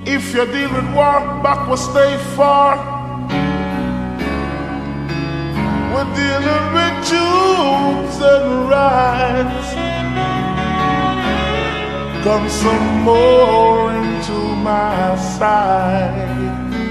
If you deal with walk back, will stay far. We're dealing with Jews and rights. Come some more into my side.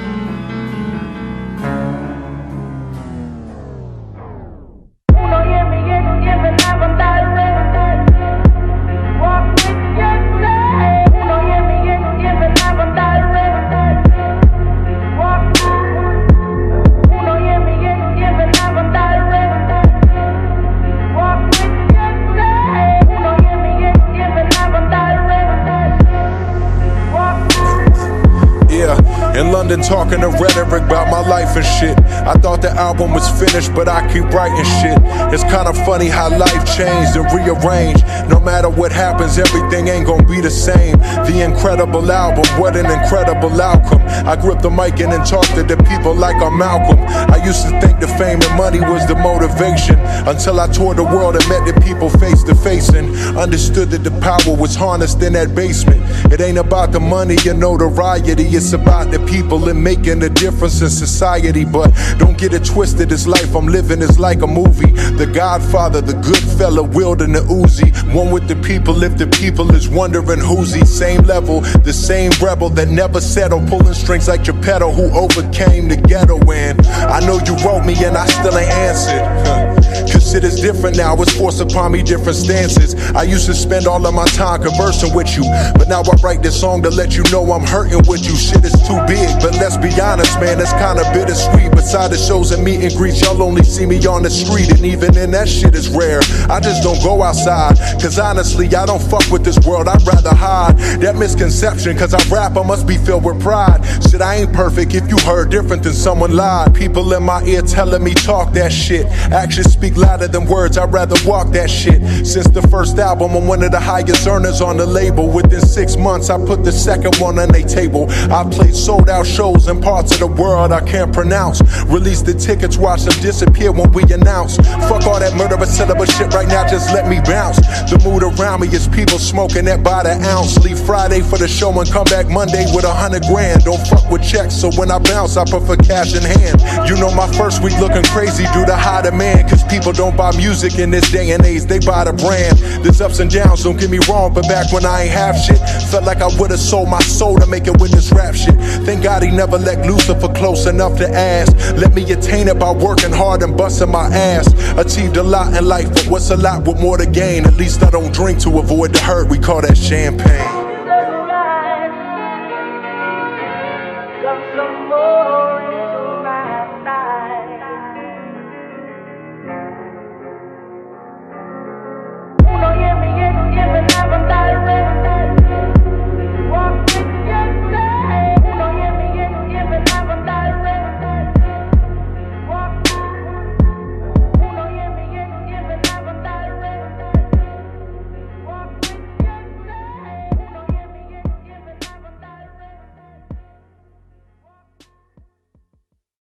In London talking to rhetoric about my life and shit. I thought the album was finished, but I keep writing shit. It's kinda funny how life changed and rearranged. No matter what happens, everything ain't gonna be the same. The incredible album, what an incredible outcome. I grip the mic and then talk to the people like I'm Malcolm. I used to think the fame and money was the motivation, until I toured the world and met the people face to face and understood that the power was harnessed in that basement. It ain't about the money and notoriety, it's about the people and making a difference in society. But don't get it twisted, this life I'm living is like a movie. The Godfather, the good fella, wielding the Uzi. One with the people if the people is wondering who's he. Same level, the same rebel that never settled, pulling strings like Geppetto who overcame the ghetto. And I know you wrote me and I still ain't answered. Cause it is different now, it's forced upon me different stances. I used to spend all of my time conversing with you, but now I write this song to let you know I'm hurting with you. Shit is too big, but let's be honest, man, it's kinda bittersweet. Beside the shows and meet and greets, y'all only see me on the street, and even in that shit is rare. I just don't go outside, cause honestly, I don't fuck with this world, I'd rather hide. That misconception, cause I rap, I must be filled with pride. Shit, I ain't perfect, if you heard different then someone lied. People in my ear telling me talk that shit. Actions speak louder than words, I'd rather walk that shit. Since the first album, I'm one of the highest earners on the label. Within 6 months, I put the second one on their table. I played sold out shows in parts of the world I can't pronounce. Release the tickets, watch them disappear when we announce. Fuck all that murderous celibate shit right now, just let me bounce. The mood around me is people smoking that by the ounce. Leave Friday for the show and come back Monday with 100 grand. Don't fuck with checks, so when I bounce, I prefer cash in hand. You know my first week looking crazy due to high demand, cause people don't buy music in this day and age, they buy the brand. There's ups and downs, don't get me wrong, but back when I ain't have shit, felt like I would've sold my soul to make it with this rap shit. Thank God he never let Lucifer close enough to ask. Let me attain it by working hard and busting my ass. Achieved a lot in life, but what's a lot with more to gain? At least I don't drink to avoid the hurt, we call that champagne. Come some more.